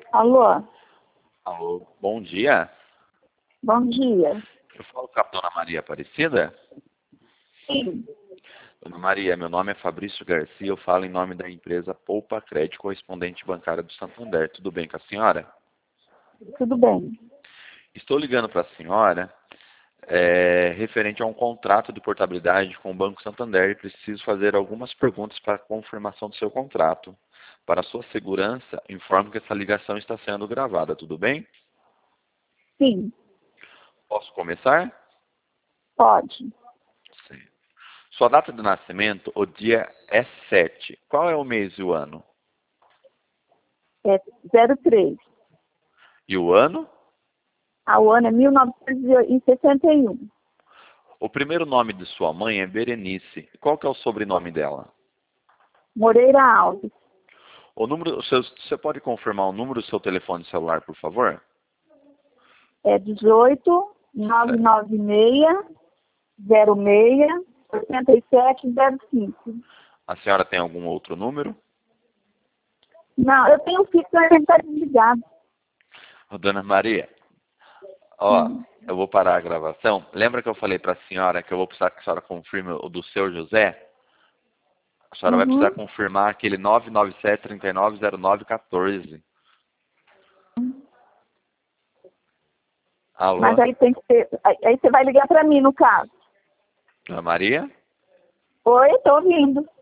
Alô, Alô, bom dia. bom dia. Eu falo com a dona Maria Aparecida. Sim, Dona Maria, meu nome é Fabrício Garcia, eu falo em nome da empresa Poupa Crédito, correspondente bancária do Santander. Tudo bem com a senhora? tudo bem. Estou ligando para a senhora referente a um contrato de portabilidade com o Banco Santander e preciso fazer algumas perguntas para a confirmação do seu contrato. Para sua segurança, informo que essa ligação está sendo gravada, tudo bem? Sim, Posso começar? pode. Sim. Sua data de nascimento, o dia é 7. Qual é o mês e o ano? É 03. E o ano? O ano é 1961. O primeiro nome de sua mãe é Berenice. Qual que é o sobrenome dela? Moreira Alves. Você pode confirmar o número do seu telefone celular, por favor? É 18 Certo. 996 06 8705. A senhora tem algum outro número? Não, eu tenho fixo, mas ele está desligado. Ô, Dona Maria, ó, Hum. eu vou parar a gravação. Lembra que eu falei para a senhora que eu vou precisar que a senhora confirme o do seu José? A senhora vai precisar Uhum. confirmar aquele 997-390914. Mas Alô? aí tem que ter. Aí você vai ligar para mim, no caso. Dona Maria? Oi, estou ouvindo.